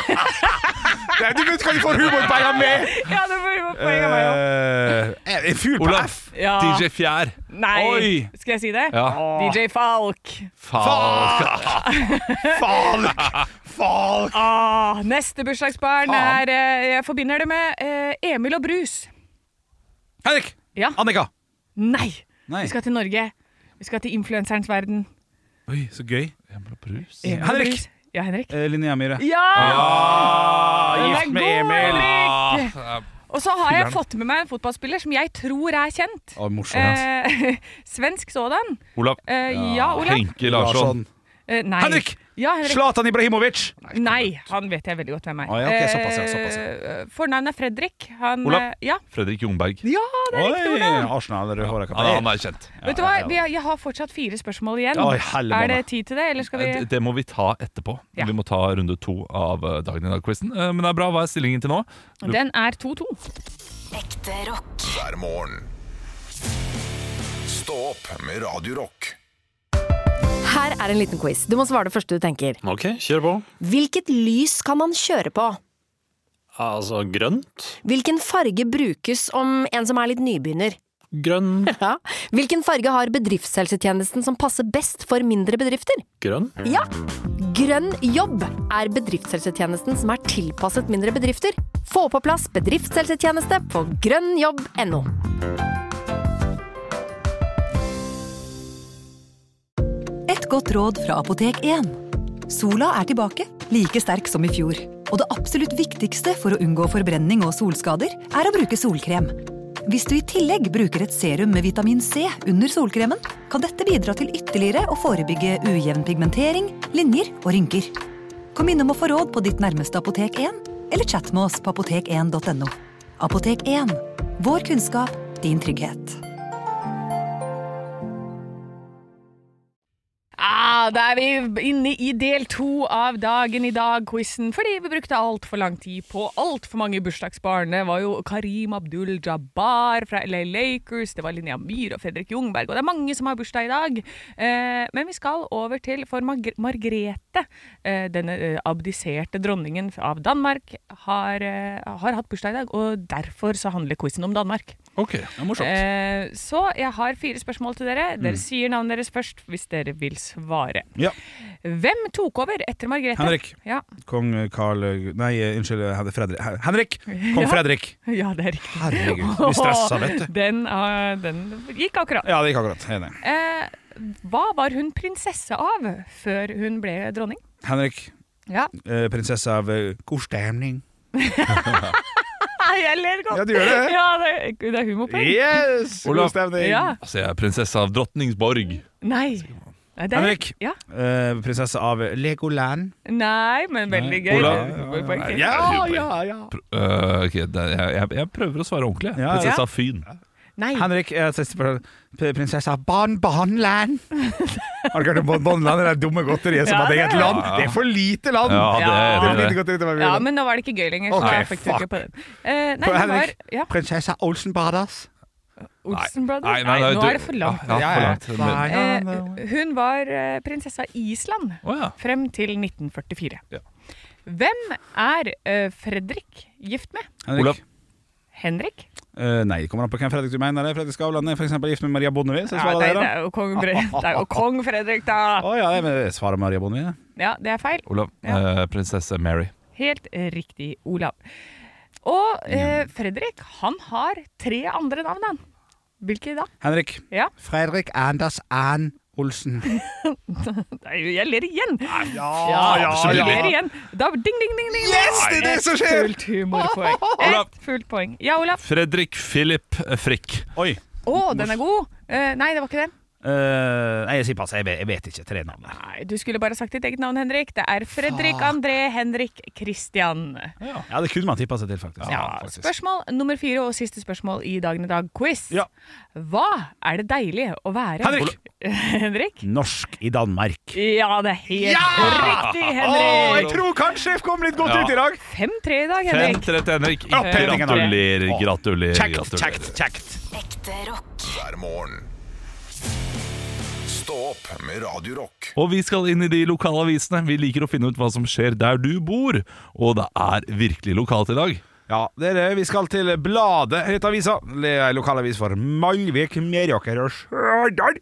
S4: Nei, du vet hva du får humorpenger med!
S6: Ja, det får poeng av meg òg.
S4: Eh, En fugl på
S5: Olav.
S4: F.
S6: Ja.
S5: D J Fjær.
S6: Nei.
S4: Oi.
S6: Skal jeg si det?
S5: Ja.
S6: D J Falk.
S5: Faen.
S4: Falk! Falk!
S6: Ah, neste bursdagsbarn
S4: Faen.
S6: er eh, Jeg forbinder det med eh, Emil og Brus.
S4: Henrik!
S6: Ja.
S4: Annika!
S6: Nei.
S4: Nei.
S6: Vi skal til Norge. Vi skal til influenserens verden.
S4: Oi, så gøy.
S5: Emil og Brus.
S6: Emil og
S4: Henrik.
S6: Brus. Ja, Henrik.
S4: Eh, Linnea Myhre.
S6: Ja! Den er
S4: gift med
S6: god,
S4: Emil.
S6: Henrik!
S5: Ah,
S6: Og så har jeg
S5: Fylleren.
S6: fått med meg en fotballspiller som jeg tror er kjent.
S4: Å, morsom. ass.
S6: Eh, svensk sådan.
S5: Olav.
S6: Eh, ja, Olav.
S5: Henke Larsson.
S6: Eh, nei.
S4: Henrik!
S6: Ja, Henrik.
S4: Zlatan Ibrahimovic!
S6: Nei, han vet jeg veldig godt hvem er.
S4: Å, ja, ok, såpass, ja, såpass, ja.
S6: Eh, Fornavnet er Fredrik. Han,
S5: Olav.
S6: eh, ja.
S5: Fredrik Jungberg.
S6: ja, det er riktig,
S4: Oi,
S6: Olav.
S4: Arsenal, rødhåra
S5: Ja,
S4: kaptein.
S5: han er kjent.
S6: Vet du hva, vi har, jeg har fortsatt fire spørsmål igjen.
S4: Oi, helle
S6: Er det
S4: mamma.
S6: tid til det, eller skal vi
S5: Det, det må vi ta etterpå.
S6: Ja.
S5: Vi må ta runde to av eh, Dagen i dag-quizen. Eh, Men det er bra. Hva er stillingen til nå?
S6: Den er to to.
S7: Ekte rock.
S3: hver morgen. Stå opp med Radio Rock.
S1: Her er en liten quiz. Du må svare det første du tenker.
S2: Ok, kjør på.
S1: Hvilket lys kan man kjøre på?
S2: Altså grønt.
S1: Hvilken farge brukes om en som er litt nybegynner?
S2: Grønn.
S1: Ja. Hvilken farge har bedriftshelsetjenesten som passer best for mindre bedrifter?
S2: Grønn.
S1: Ja! Grønn jobb er bedriftshelsetjenesten som er tilpasset mindre bedrifter. Få på plass bedriftshelsetjeneste på grønnjobb punktum no.
S10: Et godt råd fra Apotek én. Sola er tilbake, like sterk som i fjor. Og det absolutt viktigste for å unngå forbrenning og solskader er å bruke solkrem. Hvis du i tillegg bruker et serum med vitamin C under solkremen, kan dette bidra til ytterligere å forebygge ujevn pigmentering, linjer og rynker. Kom innom og få råd på ditt nærmeste Apotek én, eller chat med oss på apotek en punktum no. Apotek én. Vår kunnskap, din trygghet.
S6: Ah, da er vi inne i del to av Dagen i dag-quizen, fordi vi brukte alt for lang tid på alt for mange bursdagsbarn. Det var jo Karim Abdul-Jabbar fra L A Lakers, det var Linnea Myhre og Fredrik Jungberg, og det er mange som har bursdag i dag. Eh, men vi skal over til for Mar- Margrethe, eh, denne eh, abdiserte dronningen av Danmark, har, eh, har hatt bursdag i dag, og derfor så handler quizen om Danmark.
S5: Ok,
S4: Det er morsomt.
S6: Eh, så jeg har fire spørsmål til dere. Dere sier navnet deres først hvis dere vil svare.
S4: Ja.
S6: Hvem tok over etter Margrethe?
S4: Henrik.
S6: Ja,
S4: Kong Karl Nei, unnskyld. Fredrik. Henrik! Kong
S6: Ja.
S4: Fredrik.
S6: ja det er riktig.
S4: Herregud, vi stressa, vet du.
S6: Den, ah, den gikk akkurat.
S4: Ja, det gikk akkurat. Enig.
S6: Eh, hva var hun prinsesse av før hun ble dronning?
S4: Henrik.
S6: Ja.
S4: Eh, prinsesse av eh, god stemning.
S6: Jeg ler godt.
S4: Ja, du gjør det.
S6: Ja, det, det er humorpoeng.
S4: Yes!
S5: Olav.
S4: God stemning.
S6: Ja.
S5: Altså, jeg er prinsesse av Drottningsborg.
S6: Nei. Nei, det er-
S4: Henrik.
S6: Ja.
S4: Eh, prinsesse av Legoland.
S6: Nei, men veldig gøy.
S5: Olav.
S6: Humorpoeng.
S4: Ja, ja, ja.
S5: Pr- øh, ok, det, jeg, jeg, jeg prøver å svare ordentlig.
S4: Ja,
S5: Prinsesse
S6: ja.
S5: av Fyn.
S6: Nei.
S4: Henrik er siste spørsmål. P- Prinsessa Bonbonland. Har du hørt om Bonbonland? Det er dumme godteriet som
S6: Ja,
S4: hadde
S6: det
S4: eget
S6: er-
S4: land. Det er for lite land.
S5: Ja, det
S6: Ja.
S4: Det er for
S5: er
S4: lite
S5: det.
S4: godteri til å være
S6: Ja,
S4: med.
S6: men nå var det ikke gøy lenger, så
S4: Ok,
S6: jeg fikk du ikke
S4: fuck.
S6: på den. Eh, nei,
S4: For
S6: hun var
S4: Henrik,
S6: ja,
S4: prinsessa Olsen Brothers.
S6: Olsen Brothers.
S5: Nei,
S6: Nei,
S5: nei, nei,
S6: nå
S5: du-
S6: er det for langt.
S5: Ja, ja, for langt. Men-
S6: Eh, hun var eh, prinsessa Island
S5: Å ja.
S6: frem til nitten førtifire.
S5: Ja.
S6: Hvem er eh, Fredrik gift med?
S4: Henrik.
S5: Olav.
S6: Henrik?
S4: Eh, nei, kommer an på hvem Fredrik du mener. Det er Fredrik Skavlan er for eksempel gift med Maria Bonnevie. Så
S6: Ja,
S4: svarer
S6: det,
S4: dere,
S6: det
S4: da.
S6: er jo kong, Bre det er jo kong Fredrik, da!
S4: Å ja, jeg svarer Maria Bonnevie.
S6: Ja, det er feil.
S5: Olav.
S6: Ja.
S5: Eh, prinsesse Mary.
S6: Helt riktig, Olav. Og eh, Fredrik, han har tre andre navn, han. Hvilke da?
S4: Henrik.
S6: Ja.
S4: Fredrik Anders Ann Olsen.
S6: Nei, jeg ler igjen!
S4: Ja,
S6: Ja, jeg ler igjen. Da, ding, ding, ding, ding.
S4: Yes, det er det som skjer!
S6: Fullt humorpoeng.
S5: Olav.
S6: Et fullt poeng. Ja, Olav.
S5: Fredrik Philip Frick.
S4: Oi.
S6: Å, den er god. Eh, nei, det var ikke den.
S4: Eh, nei, jeg sier pass. Jeg vet, jeg vet ikke tre navn der.
S6: Nei, du skulle bare sagt ditt eget navn, Henrik. Det er Fredrik André Henrik Christian.
S4: Ja, det kunne man tippa seg til, faktisk.
S6: Ja,
S4: faktisk.
S6: spørsmål nummer fire og siste spørsmål i Dagen i dag-quiz.
S4: Ja.
S6: Hva er det deilig å være?
S4: Henrik.
S6: Henrik?
S4: Norsk i Danmark.
S6: Ja, det er helt riktig,
S4: Å, jeg
S6: Henrik.
S4: tror kanskje jeg kom litt godt
S5: Ja.
S4: ut i dag.
S6: fem tre i dag,
S5: fem
S6: Henrik.
S5: tre til Henrik.
S4: Ja, penningen da.
S5: Gratulerer,
S4: Å.
S5: gratulerer.
S4: Kjekt,
S5: gratulerer.
S4: kjekt, kjekt.
S7: Ekte rock.
S3: hver morgen. Stå opp med Radio Rock.
S5: Og vi skal inn i de lokale avisene. Vi liker å finne ut hva som skjer der du bor. Og det er virkelig lokalt i dag.
S4: Ja, det er det. Vi skal til Bladet, heter avisa. Det er en lokalavis for Malvik, Meråker og Stjørdal.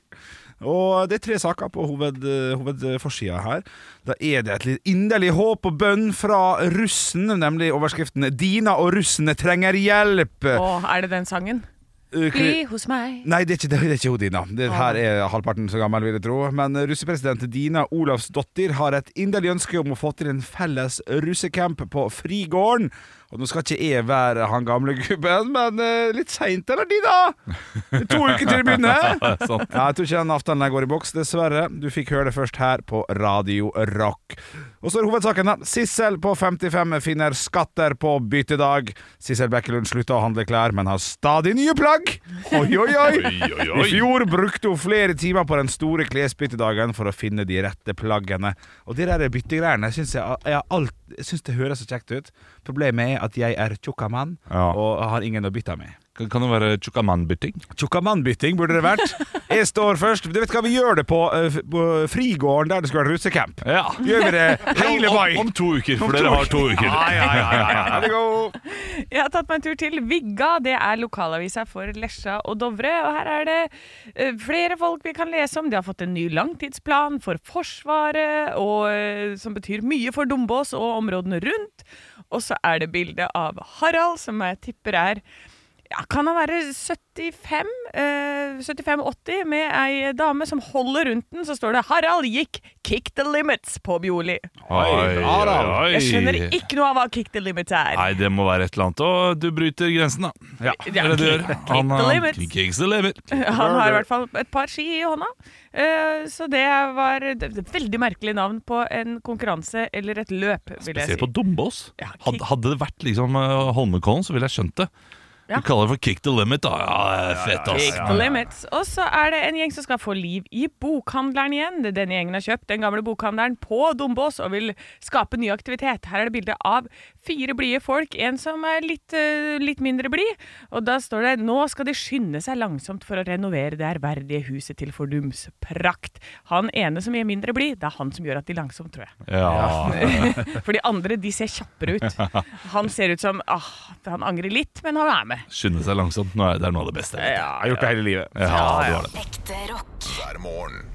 S4: Og det er tre saker på hoved, hovedforsida her. Da er det et litt inderlig håp og bønn fra russen, nemlig overskriften 'Dina og russene trenger hjelp'.
S6: Å, er det den sangen?
S4: Uh,
S6: Bli hos meg.
S4: Nei, det er ikke, det er ikke hun Dina. Det her er halvparten så gammel, vil jeg tro. Men russepresident Dina Olavsdottir har et inderlig ønske om å få til en felles russecamp på Frigården. Og nå skal ikke jeg være han gamle gubben, men uh, litt seint, eller Dina? Det er to uker til det begynner.
S5: Sant.
S4: Ja, jeg tror ikke den avtalen der går i boks, dessverre. Du fikk høre det først her på Radio Rock. Og så er hovedsaken da. Sissel på femtifem finner skatter på byttedag. Sissel Bekkelund slutta å handle klær, men har stadig nye plagg. Oi, oi, oi.
S5: Oi, oi, oi.
S4: I fjor brukte hun flere timer på den store klesbyttedagen for å finne de rette plaggene. Og de der byttegreiene synes jeg, jeg, har alt, jeg synes det høres så kjekt ut. Problemet er at jeg er tjukka mann,
S5: Ja.
S4: og har ingen å bytte med.
S5: Kan, kan det være tjukkamann-bytting?
S4: Tjukkamann-bytting burde det vært. Jeg står først. Du vet hva, vi gjør det på, uh, på Frigården, der det skal være russecamp.
S5: Ja.
S4: Gjør vi det hele mai.
S5: Om, om to uker, for
S4: Om
S5: dere
S4: to
S5: har to uker.
S4: Ja, ja, ja, ja, ja. Her vi går.
S6: Jeg har tatt meg en tur til Vigga. Det er lokalavisa for Lesja og Dovre. Og her er det eh, flere folk vi kan lese om. De har fått en ny langtidsplan for Forsvaret, og, eh, som betyr mye for Dombås og områdene rundt. Og så er det bilde av Harald, som jeg tipper er ja, kan han være syttifem, syttifem åtti, med ei dame som holder rundt den. Så står det 'Harald gikk kick the limits' på Bjoli.
S5: Oi, oi, oi.
S6: Jeg skjønner ikke noe av hva kick the limits er.
S5: Nei, det må være et eller annet. Og du bryter grensen, da.
S6: Ja,
S5: Det er det du
S6: kick-
S5: gjør.
S6: kick
S5: Han,
S6: the
S5: han
S6: limits.
S5: kicks the limit.
S6: Han har i hvert fall et par ski i hånda. Eh, Så det var det er et veldig merkelig navn på en konkurranse eller et løp, vil jeg
S5: Spesielt
S6: si.
S5: på Dombås.
S6: Ja,
S5: Had,
S6: kick-
S5: hadde det vært liksom uh, Holmenkollen, så ville jeg skjønt det.
S6: Ja.
S5: Du kaller det for kick the limit, da. Ja, det er fett, ass.
S6: Kick the limits. Og så er det en gjeng som skal få liv i bokhandleren igjen. Denne gjengen har kjøpt den gamle bokhandleren på Dombås og vil skape ny aktivitet. Her er det bilde av fire blide folk, en som er litt, uh, litt mindre blid. Og da står det 'Nå skal de skynde seg langsomt for å renovere det ærverdige huset til fordums prakt'. Han ene som er mindre blid, det er han som gjør at de langsomt, tror jeg.
S5: Ja.
S6: For de andre, de ser kjappere ut. Han ser ut som ah, han angrer litt, men han er med.
S5: Skynde seg langsomt. Nå er det er noe av det beste. jeg vet.
S6: Ja,
S4: Jeg har gjort det hele livet.
S5: Ja, det var det.
S7: Ekte rock.
S3: hver morgen.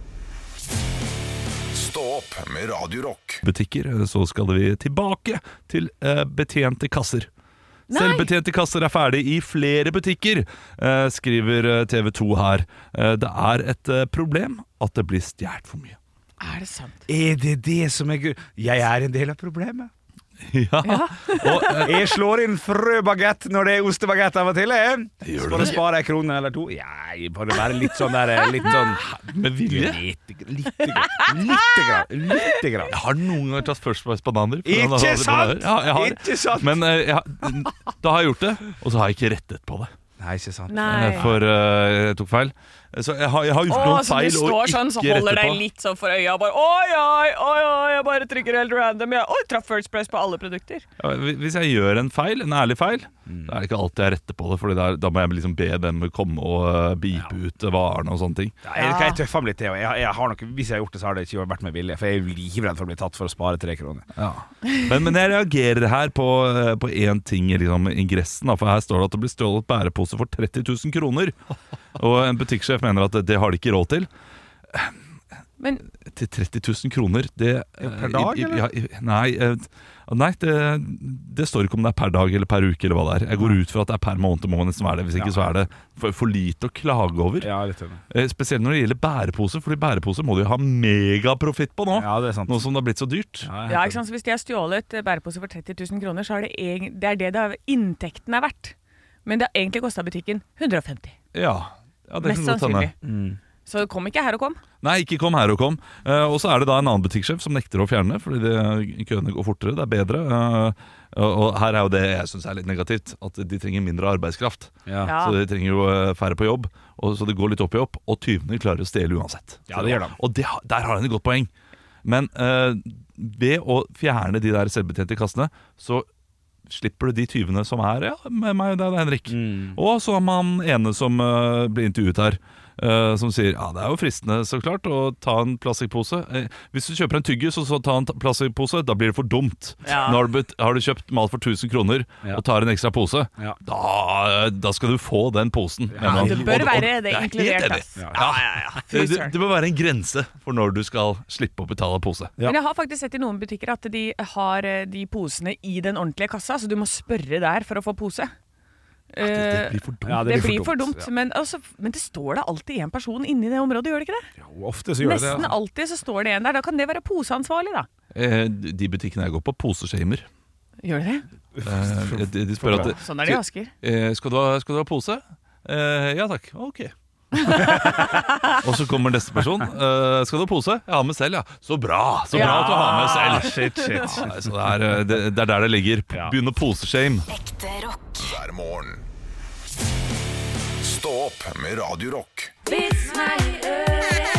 S3: Stå opp med Radio Rock.
S5: Butikker, så skal vi tilbake til eh, betjente kasser.
S6: Nei.
S5: Selvbetjente kasser er ferdig i flere butikker, eh, skriver eh, T V to her. Eh, det er et eh, problem at det blir stjert for mye.
S6: Er det sant?
S4: Er det det som er gru... Jeg er en del av problemet.
S5: Ja, og eh,
S4: Jeg slår inn frøbagett når det er ostebagett av og til. Jeg.
S5: Gjør du
S4: For å
S5: det?
S4: spare en krone eller to. Ja, for å være litt sånn der litt sånn
S5: med vilje.
S4: Litt, litt, grann, litt grann. Litt grann.
S5: Jeg har noen ganger tatt First Price bananer. for
S4: Ikke
S5: han hadde
S4: sant?
S5: bananer. Ja, jeg har.
S4: Ikke sant?
S5: Men eh, jeg, har- da har jeg gjort det, og så har jeg ikke rettet på det.
S4: Nei, ikke sant.
S6: Nei.
S5: For uh, jeg tok feil. Så jeg har, jeg har gjort
S6: Åh,
S5: noen
S6: så
S5: feil
S6: du
S5: og
S6: står
S5: ikke
S6: sånn, så
S5: rette
S6: holder deg
S5: på.
S6: litt sånn for øya bare, oi, oi, oi, oi, jeg bare trykker helt random. Jeg, oi, traff First Price på alle produkter.
S5: Ja, hvis jeg gjør en feil, en ærlig feil, mm. da er det ikke alltid jeg retter på det. For da må jeg liksom be dem komme og uh, bipe ja. ut varene og sånne ting.
S4: Ja, jeg, jeg tøffer meg litt til. Jeg, jeg har nok, hvis jeg har gjort det, så har det ikke vært med vilje. For jeg er livredd for å bli tatt for å spare tre kroner.
S5: Ja. Men, men jeg reagerer her på, på en ting i liksom, ingressen. Da, for her står det at det blir stjålet bærepose for tretti tusen kroner. Og en butikksjef mener at det, det har de ikke råd til.
S6: Men
S5: til tretti tusen kroner det,
S4: per dag,
S5: i, i,
S4: eller?
S5: Ja, nei, nei det, det står ikke om det er per dag eller per uke eller hva det er. Jeg går ut fra at det er per måned, må nesten være det. Hvis ikke ja. så er det for, for lite å klage over.
S4: Ja, litt enig.
S5: Spesielt når det gjelder bæreposer, fordi bæreposer må de jo ha megaprofitt på nå.
S4: Ja, det er sant.
S5: Nå som det har blitt så dyrt.
S6: Ja, ja, ikke sant? Så hvis de har stjålet bærepose for tretti tusen kroner, så er det, egen, det er det det er, inntekten er verdt. Men det har egentlig kostet butikken hundre og femti.
S5: Ja, ja det
S6: Mest
S5: kan godt hende.
S6: Mm. Så kom ikke her og kom.
S5: Nei, ikke kom her og kom. uh, Og så er det da en annen butikksjef som nekter å fjerne, fordi det, køene går fortere, det er bedre. uh, Og her er jo det jeg synes er litt negativt, at de trenger mindre arbeidskraft.
S4: Ja.
S6: Ja.
S5: Så de trenger jo færre på jobb, og så det går litt opp i opp. Og tyvene klarer å stjele uansett.
S4: Ja, det gjør de.
S5: Og det, der har han et godt poeng. Men uh, ved å fjerne de der selvbetjente kassene, så slipper du de tyvene som er ja, med meg og deg, Henrik. Mm. Og så har man ene som uh, blir intervjuet her, uh, som sier ja, det er jo fristende så klart å ta en plastikkpose. Uh, hvis du kjøper en tyggis og så tar en plastikkpose, da blir det for dumt.
S6: Ja.
S5: Når har du, har du kjøpt mat for tusen kroner
S4: ja.
S5: og tar en ekstra pose,
S4: ja.
S5: da, da skal du få den posen.
S6: Ja, det bør og, være det inkludert.
S5: Ja. Ja, ja, ja. Det, det, det bør være en grense for når du skal slippe å betale pose.
S6: Ja. Men jeg har faktisk sett i noen butikker at de har de posene i den ordentlige kassa, så du må spørre der for å få pose.
S5: Ja, det, det blir for dumt.
S6: Ja, det, det blir for dumt, for dumt ja. men, altså, men det står da alltid en person inni det området, gjør det ikke det?
S4: Jo, ofte så gjør
S6: Nesten
S4: det det.
S6: Nesten alltid så står det en der, da kan det være poseansvarlig da.
S5: Eh, de butikkene jeg går på, poseshamer.
S6: Gjør det det?
S5: Eh, de, de spør at
S6: sånn er det i Asker.
S5: Eh, skal, du ha, skal du ha pose? Eh, ja takk, ok. Og så kommer neste person. uh, Skal du ha pose? Jeg har med selv, ja. Så bra, så bra ja. at du har med selv.
S4: Shit, shit, shit.
S5: Ja, så det, er, det, det er der det ligger. Begynn å poseshame.
S7: Ekte rock.
S3: Hver morgen. Stå opp med Radio Rock.
S6: Vits meg i øret.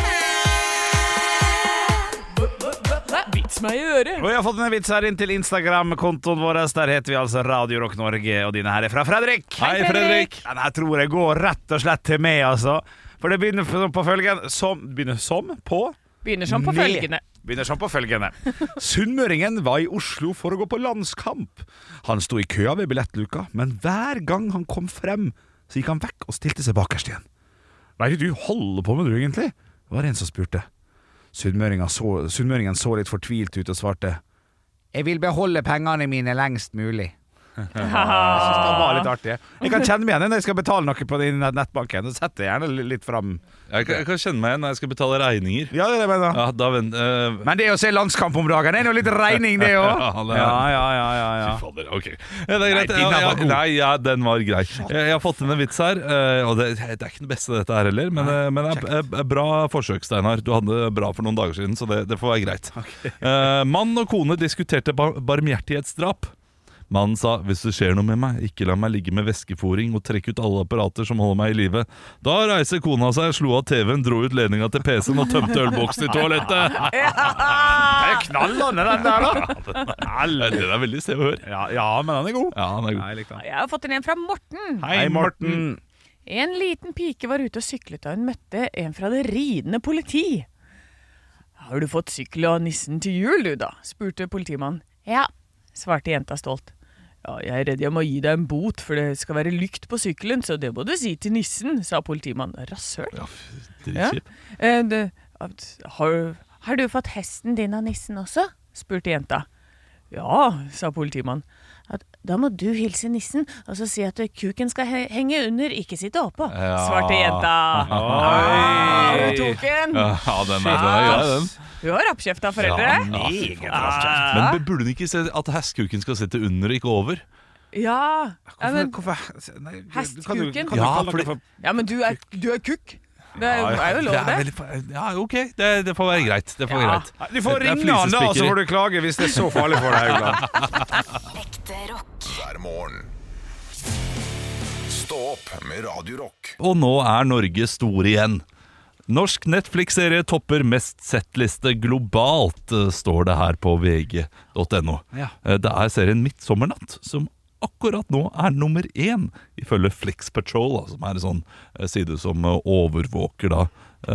S6: Vits meg i øret.
S4: Og jeg har fått en vits her inn til Instagram-kontoen vår. Der heter vi altså Radio Rock Norge. Og dine her er fra Fredrik.
S5: Hei, Fredrik.
S4: Den her tror jeg går rett og slett til meg, altså. For det begynner på følgende som, Begynner som på
S6: Begynner som på følgende
S4: Begynner som på følgende Sunnmøringen var i Oslo for å gå på landskamp. Han sto i køa ved billettluka, men hver gang han kom frem, så gikk han vekk og stilte seg bakerst igjen. Hva er det du holder på med du egentlig? Det var en som spurte. Sunnmøringen så, Sunnmøringen så litt fortvilt ut og svarte: Jeg vil beholde pengene mine lengst mulig. Jeg synes det var litt artig. Jeg kan kjenne meg igjen når jeg skal betale noe på din nettbanken. Så setter jeg gjerne litt frem.
S5: Jeg kan, jeg kan kjenne meg igjen når jeg skal betale regninger.
S4: Ja, det er det jeg mener.
S5: Ja, da vent, uh...
S4: Men det å se landskamp om dagen, det er jo litt regning det også.
S5: Ja, det er...
S4: ja, ja, ja, ja, ja.
S5: Fy fader, ok. Ja, det er greit.
S4: Nei,
S5: ja, ja,
S4: var
S5: nei, ja, den var grei. Jeg, jeg har fått inn en vits her, uh, og det, det er ikke den beste dette her heller, men, uh, men er, er, er bra forsøk, Steinar. Du hadde bra for noen dager siden, så det, det får være greit. Okay. Uh, mann og kone diskuterte bar barmhjertighetsdrap. Mannen sa: hvis det skjer noe med meg, ikke la meg ligge med væskefòring og trekke ut alle apparater som holder meg i live. Da reiser kona seg, slo av T V-en, dro ut ledninga til P C-en og tømte ølboksen i toalettet.
S4: Det er knallende den der da.
S5: Den er veldig sted å høre.
S4: Ja, ja, men den er god.
S5: Ja, den er god.
S6: Jeg, jeg har fått en fra Morten.
S4: Hei, Morten.
S6: En liten pike var ute og syklet da hun møtte en fra det ridende politi. Har du fått sykkel av nissen til jul, du da? Spurte politimannen. Ja, svarte jenta stolt. Ja, jeg er redd jeg må gi deg en bot, for det skal være lykt på sykkelen, så det må du si til nissen, sa politimannen. Rasshøl.
S5: Ja, dritkjip.
S6: Ja. Eh, det, har, har du fått hesten din av nissen også? Spurte jenta. Ja, sa politimannen. Da må du hilse nissen, og så si at kuken skal he henge under, ikke sitte oppå, ja. Svarte jenta. Oi! Du tok en.
S5: Ja, den er grei, den.
S6: Du har rappkjefta foreldre.
S5: Ja, ja, ja. Men burde du ikke se at hestkuken skal sitte under og ikke over?
S6: Ja.
S4: Hvorfor?
S6: Men,
S4: hvorfor? Nei,
S6: hestkuken?
S4: Kan du, kan
S5: ja,
S4: du
S5: fordi,
S4: for...
S6: ja, men du er, du er kukk. Det er, er jo lov, det.
S5: Veldig, ja, ok. Det, det får være greit. Det får
S6: ja.
S5: være greit.
S4: Du får ringe han da, så får du klage hvis det er så farlig for deg, Haugland.
S7: Ekte rock.
S3: Hver morgen. Stå opp med Radio Rock.
S5: Og nå er Norge stor igjen. Norsk Netflix-serie topper mest sett-liste globalt, står det her på V G punktum no.
S4: Ja.
S5: Det er serien Midtsommernatt som akkurat nå er nummer én, ifølge Flix Patrol, som er en sånn side som overvåker da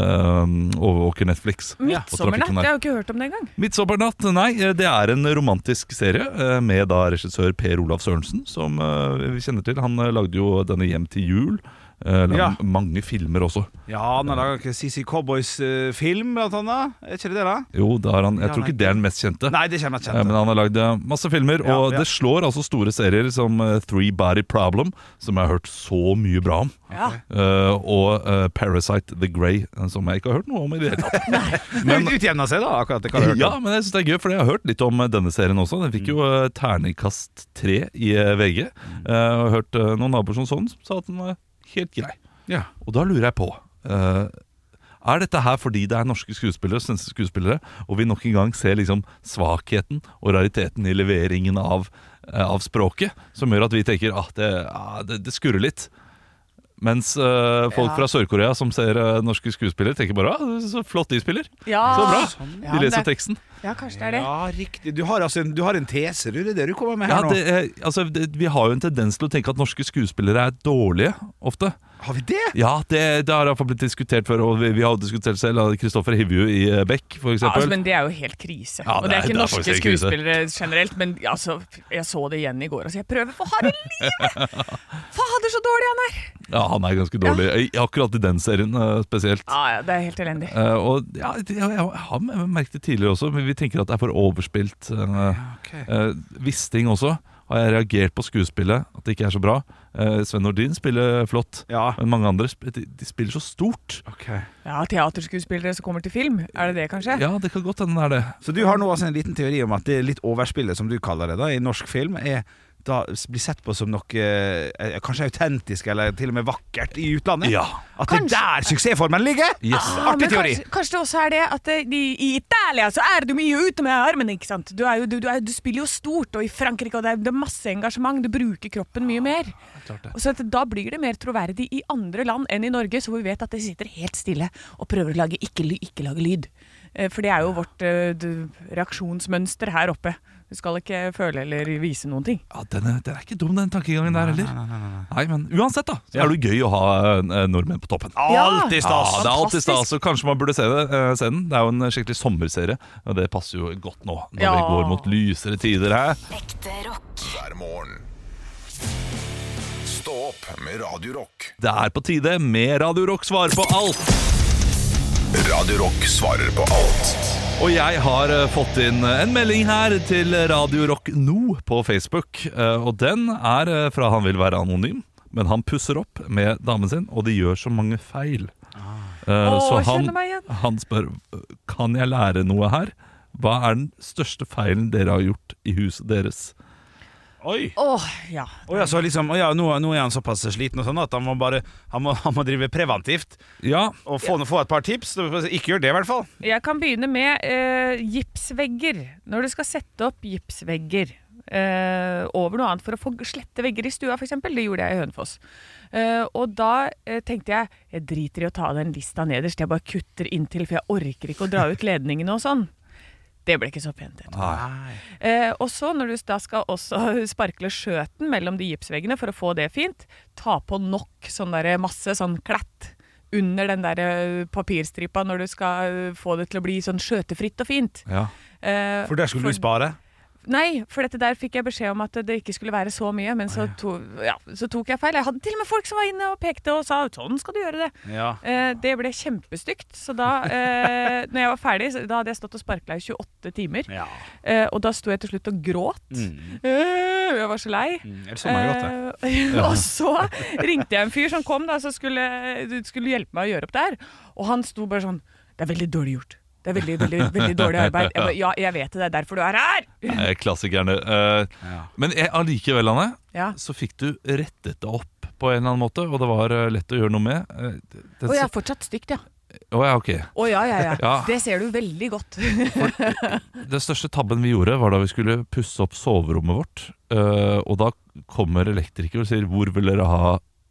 S5: Um, overvåker Netflix.
S6: Midtsommernatt, jeg har jo ikke hørt om det engang.
S5: Midtsommernatt, nei, det er en romantisk serie uh, med da regissør Per Olav Sørensen, som uh, vi kjenner til. Han uh, lagde jo denne Hjem til jul. Uh,
S4: Ja.
S5: Mange filmer også.
S4: Ja, han har laget C C Cowboys-film, blant annet. Er ikke det det, da?
S5: Jo, det har han, jeg
S4: Ja,
S5: tror
S4: nei.
S5: ikke det er den mest kjente.
S4: Nei, det kommer jeg
S5: Uh,
S4: ikke
S5: Men han har lagd uh, masse filmer,
S4: Ja,
S5: og
S4: ja.
S5: det slår altså store serier som uh, Three Body Problem, som jeg har hørt så mye bra om.
S6: Ja.
S5: Uh, og uh, Parasite The Grey, uh, som jeg ikke har hørt noe om i det hele tatt.
S4: Men utjevna seg, da, akkurat det kan jeg høre.
S5: Ja, men jeg synes det er gøy, for jeg har hørt litt om uh, denne serien også. Den fikk jo uh, terningkast tre i uh, V G. Uh, og har hørt uh, noen naboer som sånn som sa at den var helt grei.
S4: Ja.
S5: Og da lurer jeg på uh, er dette her fordi det er norske skuespillere, svenske skuespillere, og vi nok en gang ser liksom svakheten og rariteten i leveringen av, uh, av språket, som gjør at vi tenker at ah, det, ah, det, det skurrer litt. Mens uh, folk
S6: Ja.
S5: fra Sør-Korea som ser uh, norske skuespillere, tenker bare ah, så flott de spiller.
S6: Ja.
S5: Så bra.
S6: Ja,
S5: De leser
S6: det-
S5: teksten.
S6: Ja, kanskje det er det.
S4: Ja, riktig. Du har, altså en, du har en tese, du. Det er det du kommer med
S5: Ja,
S4: her nå.
S5: det, er- altså, det, vi har jo en tendens til å tenke at norske skuespillere er dårlige, ofte.
S4: Har vi det?
S5: Ja, det, det har i hvert fall blitt diskutert før, og vi, vi har jo diskutert selv av Kristoffer Hivju i eh, Beck, for
S6: Ja,
S5: eksempel.
S6: altså, men det er jo helt krise.
S5: Ja,
S6: og det
S5: det
S6: er
S5: er-
S6: ikke
S5: det er
S6: norske
S5: faktisk helt krise.
S6: skuespillere generelt, men altså, jeg så det igjen i går. Altså, jeg prøver for harde livet! Fader, så dårlig han er!
S5: Ja, han er ganske dårlig, I- akkurat i den serien eh, spesielt.
S6: Ja, ja, det er helt elendig.
S5: Eh, og ja, jeg, jeg, jeg har merket det tidligere også, men vi tenker at det er for overspilt. Uh,
S4: ok.
S5: Wisting også har jeg reagert på skuespillet, at det ikke er så bra. Eh, Sven Nordin spiller flott,
S4: Ja.
S5: men mange andre sp- de, de spiller så stort.
S4: Ok.
S6: Ja, teaterskuespillere som kommer til film. Er det det, kanskje?
S5: Ja, det kan godt hende det er det.
S4: Så du har nå altså en liten teori om at det litt overspillet, som du kaller det da, i norsk film, er da blir sett på som noe eh, kanskje autentisk eller til og med vakkert i utlandet?
S5: Ja.
S4: At det er der suksessformen ligger?
S5: Yes.
S6: Ah, men
S4: Artig teori.
S6: kanskje, kanskje det også er det at det, i, i Italia så er du mye ute med armene, ikke sant? Du, er jo, du, du, er, du spiller jo stort, og i Frankrike og det er, det er masse engasjement. Du bruker kroppen mye mer. Og så at, da blir det mer troverdig i andre land enn i Norge, så vi vet at det sitter helt stille og prøver å lage, ikke, ly- ikke lage lyd. Eh, For det er jo vårt eh, du- reaksjonsmønster her oppe. Du skal ikke føle eller vise noen ting.
S5: Ja, den er, den er ikke dum, den tankegangen der heller.
S4: Nei, nei, nei, nei.
S5: Nei, men uansett da, så er det jo gøy å ha eh, nordmenn på toppen.
S4: Alltid
S5: Ja,
S4: stas!
S5: det er alltid stas,
S6: Fantastisk.
S5: så kanskje man burde se, det, eh, se den. Det er jo en skikkelig sommerserie, og det passer jo godt nå, når
S6: Ja.
S5: vi går mot lysere tider her.
S7: Ekte rock.
S3: hver morgen. Stå opp med Radio Rock.
S5: Det er på tide med Radio Rock svar på alt.
S3: Radio Rock svarer på alt.
S5: Og jeg har eh, fått inn en melding her til Radio Rock nå på Facebook, eh, og den er eh, fra han vil være anonym, men han pusser opp med damen sin, og de gjør så mange feil. Eh,
S6: Åh,
S5: så han,
S6: kjenner meg igjen.
S5: han spør, kan jeg lære noe her? Hva er den største feilen dere har gjort i huset deres?
S4: Oi!
S6: Åh, ja.
S4: Å ja, så liksom, å ja, nå, nå er han såpass sliten og sånn at han må bare Han må, han må drive preventivt
S5: Ja,
S4: og få, få et par tips. Ikke gjør det, i hvert fall.
S6: Jeg kan begynne med eh, gipsvegger. Når du skal sette opp gipsvegger eh, over noe annet for å få slette vegger i stua, for eksempel. Det gjorde jeg i Hønefoss. Eh, og da eh, tenkte jeg jeg driter i å ta den lista nederst. Jeg bare kutter inntil, for jeg orker ikke å dra ut ledningene og sånn. Det ble ikke så pent. vet du. Eh, og så når du da skal også sparkle skjøten mellom de gipsveggene for å få det fint, ta på nok sånn der masse sånn klatt under den der eh, papirstripa når du skal eh, få det til å bli sånn skjøtefritt og fint.
S5: ja.
S6: Eh,
S4: For der skulle du spare.
S6: Nei, for dette der fikk jeg beskjed om at det ikke skulle være så mye, men så, to, ja, så tok jeg feil. Jeg hadde til og med folk som var inne og pekte og sa sånn skal du gjøre det.
S4: Ja.
S6: Eh, det ble kjempestygt, så da eh, når jeg var ferdig, så- da hadde jeg stått og sparkla i tjueåtte timer.
S4: Ja.
S6: Eh, og da sto jeg til slutt og gråt.
S4: Mm.
S6: Eh, jeg var så lei.
S4: Mm, er det sånn man har gjort det?
S6: Eh, og så ringte jeg en fyr som kom da, som skulle, skulle hjelpe meg å gjøre opp der. Og han sto bare sånn, det er veldig dårlig gjort. Det er veldig, veldig, veldig dårlig arbeid. Jeg ba, ja, jeg vet det, det er derfor du er her!
S5: Eh, Klassikerne. Eh,
S4: Ja.
S5: Men jeg, allikevel, Anne,
S6: Ja.
S5: så fikk du rettet det opp på en eller annen måte, og det var eh, lett å gjøre noe med. Eh, det- det-
S6: Og jeg er fortsatt stygt, ja.
S5: Å ja, ok.
S6: Å ja, ja, ja.
S5: Ja.
S6: Det ser du veldig godt.
S5: Den største tabben vi gjorde var da vi skulle pusse opp soverommet vårt. eh, og da kommer elektriker og sier 'hvor vil dere ha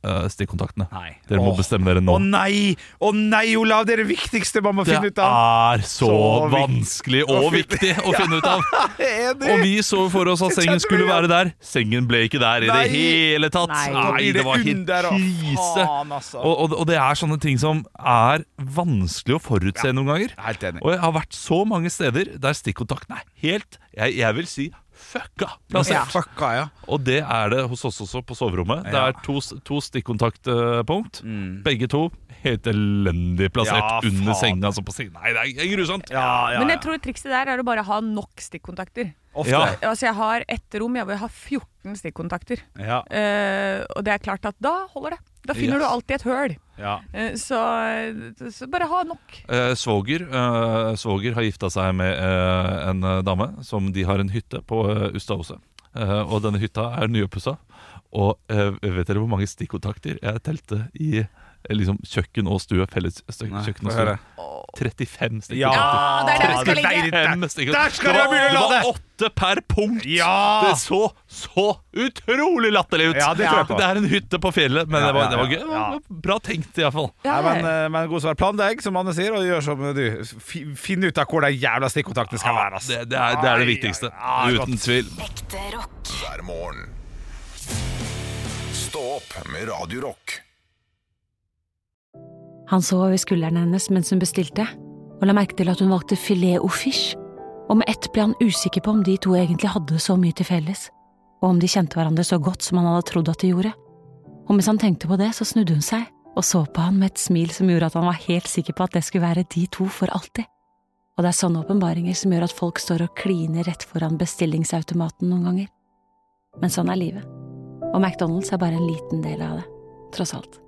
S5: uh, stikkontaktene.
S4: Nei.
S5: Dere må
S4: Åh.
S5: bestemme dere nå.
S4: Å nei! Å nei, Olav! Det er det viktigste man må
S5: Det
S4: finne ut av.
S5: er så,
S4: Så vik-
S5: vanskelig og
S4: å finne-
S5: viktig å finne ut av.
S4: Enig.
S5: Og vi så for oss at sengen skulle være der. Sengen ble ikke der i det
S4: Nei.
S5: hele tatt.
S6: Nei.
S4: Da blir
S5: det var helt
S4: under, og
S5: krise.
S4: faen, altså.
S5: Og, og, og det er sånne ting som er vanskelig å forutse noen ganger.
S4: Helt enig.
S5: Og jeg har vært så mange steder der stikkontakten er helt, jeg, jeg vil si, fucka plassert.
S4: Fucka, ja.
S5: Og det er det hos oss også på soverommet. Det
S4: Ja.
S5: er to, to stikkontaktpunkt.
S4: Mm.
S5: Begge to helt elendig plassert
S4: Ja,
S5: under
S4: faen.
S5: senga. Altså på senga. Nei, det er grusomt.
S4: Ja, ja,
S6: Men
S4: ja.
S6: jeg tror trikset der er å bare ha nok stikkontakter.
S4: Ofte.
S5: Ja.
S6: Altså jeg har ett rom, jeg vil ha fjorten stikkontakter.
S4: Ja.
S6: Eh, og det er klart at da holder det. Da finner
S5: Yes.
S6: du alltid et høl.
S4: Ja.
S6: Eh, så, så bare ha nok.
S5: Eh, svoger, eh, svoger har gifta seg med eh, en eh, dame som de har en hytte på eh, Ustadhuset. Eh, og denne hytta er nyoppussa. Og eh, vet dere hvor mange stikkontakter jeg telte i eh, liksom kjøkken og stue? Felles stø-
S4: Nei,
S5: kjøkken og
S4: få høre.
S5: stue. trettifem
S4: Ja,
S5: stikkontakter.
S6: det er der det skal ligge.
S5: trettifem stikkontakter.
S4: Der skal det
S5: var-
S4: begynne å
S5: det
S4: lade.
S5: var åtte per punkt.
S4: Ja.
S5: Det så så utrolig latterlig ut.
S4: Ja, det tror jeg på.
S5: Det er en hytte på fjellet, men
S4: Ja,
S5: det, var,
S4: ja,
S5: det var
S4: ja.
S5: gøy. Det var bra tenkt, iallfall.
S6: Ja,
S4: Nei, men, eh, men god svar. Planlegg, som Anne sier, og gjør som du. Fi- Finn ut av hvor de jævla stikkontaktene skal være. ass.
S5: Det, det, er, det er det
S4: Ai,
S5: viktigste.
S4: ai, ai,
S5: Uten
S4: godt.
S5: tvil.
S7: Ekte rock.
S3: hver morgen. Stå opp med Radio Rock.
S11: Han så over skulderen hennes mens hun bestilte, og la merke til at hun valgte filet au fish, og med ett ble han usikker på om de to egentlig hadde så mye til felles, og om de kjente hverandre så godt som han hadde trodd at de gjorde. Og mens han tenkte på det, så snudde hun seg, og så på han med et smil som gjorde at han var helt sikker på at det skulle være de to for alltid. Og det er sånne åpenbaringer som gjør at folk står og kliner rett foran bestillingsautomaten noen ganger. Men sånn er livet. Og McDonald's er bare en liten del av det, tross alt.